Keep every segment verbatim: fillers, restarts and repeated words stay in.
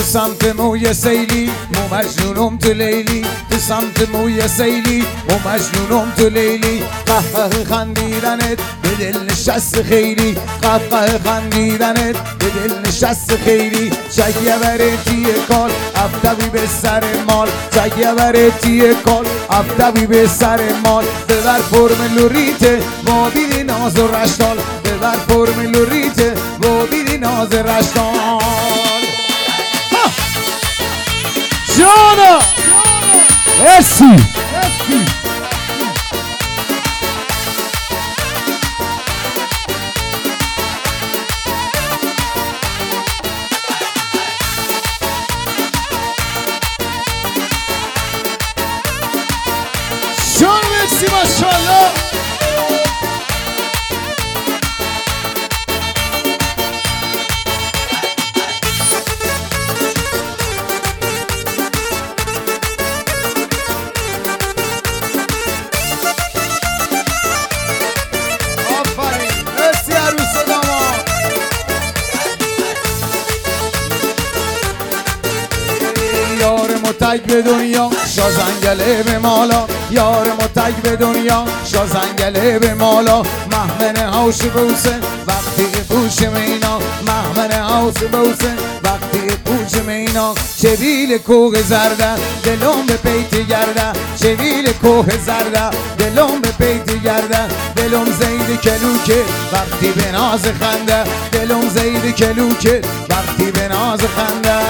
سمت موی سیلی مو مجنونم تو لیلی تو سمت موی سیلی مو مجنونم تو لیلی قهقه خندیدنت به دل نشست خیلی قهقه خندیدنت به دل نشست خیلی چگه بره تیه کال افتوی به سر مال چگه بره تیه کال افتوی به سر مال ببر فرم لوریته با بیدی ناز و رشتال ببر فرم لوریته با بیدی ناز رشتال جانا اسی جان مکسی ماشاءالله یار متک به دنیا شازنگله به مالا یار متک به دنیا شازنگله به مالا محمن هاوش بوسه وقتی پوش مینا محمن هاوش بوسه وقتی پوش مینا چویل کوه زرده دلم به پیت گرده چویل کوه زرده دلم به پیت گرده دلم زید کلوکه وقتی به ناز خنده دلم زید کلوکه وقتی به ناز خنده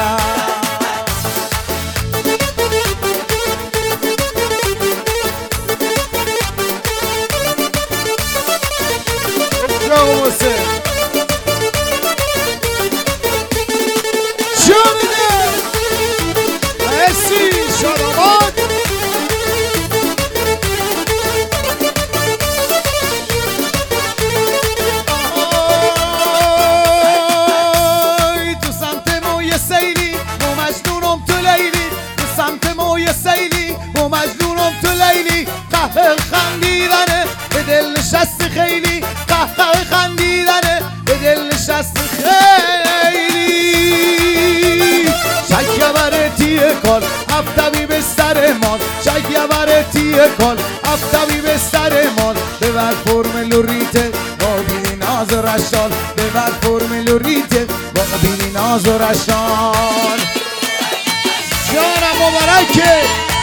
واسه جامده اسی شرابات تو سمت موی سیلی و مجنونم تو لیلی تو سمت موی سیلی و مجنونم تو لیلی قهر خندیدنه به دل نشست خیلی قهقه خندیدنه به دل نشست خیلی چگه بره تیه کال افتوی به سر مال چگه بره تیه کال افتوی به سر مال ببر فرم لوریته با بینی ناز و رشال ببر فرم لوریته با بینی ناز و رشال جانم مبارکه